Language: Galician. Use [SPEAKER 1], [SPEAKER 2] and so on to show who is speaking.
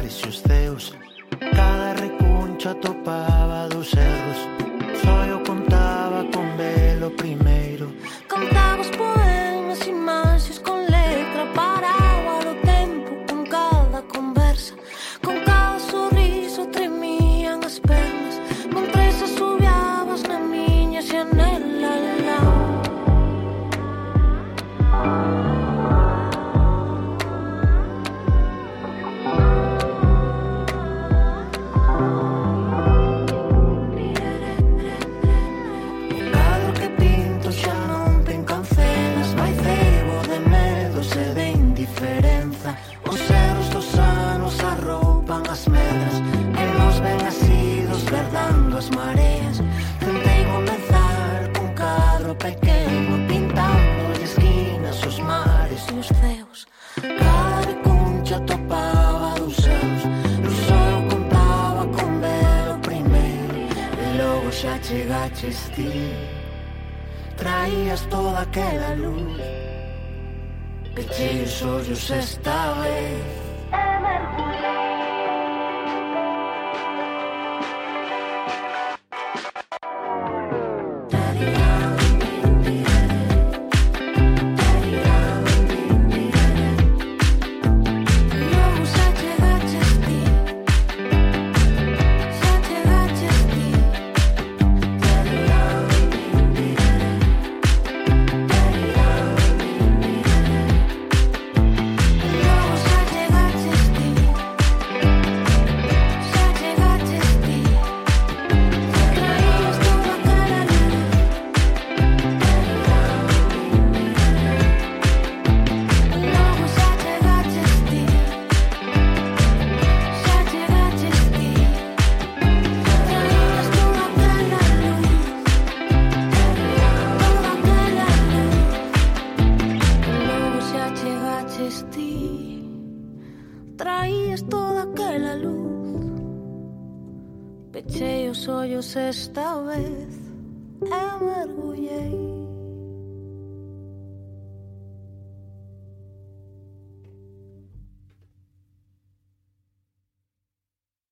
[SPEAKER 1] mares e os ceus. Cada recuncho atopaba dos erros. Só eu contaba con velo primeiro.
[SPEAKER 2] Contaba os poemas, imaxes con letra. Paraba o tempo con cada conversa. Con cada sorriso tremían as pernas. Mentres asubiabas na miña xanela lá. Os erros dos anos arroupan as medras e nos ven así desverdando as mareas. Tentei comezar cun cadro pequeno, pintando as esquinas, os mares e os ceus. Cada recuncha topaba dos seus. Eu só eu contaba con ver o primeiro. E logo xa chegaches ti. Traías toda aquela luz. Pechei os ollos esta vez. Traías toda aquela luz. Pechei os ollos esta vez e mergullei.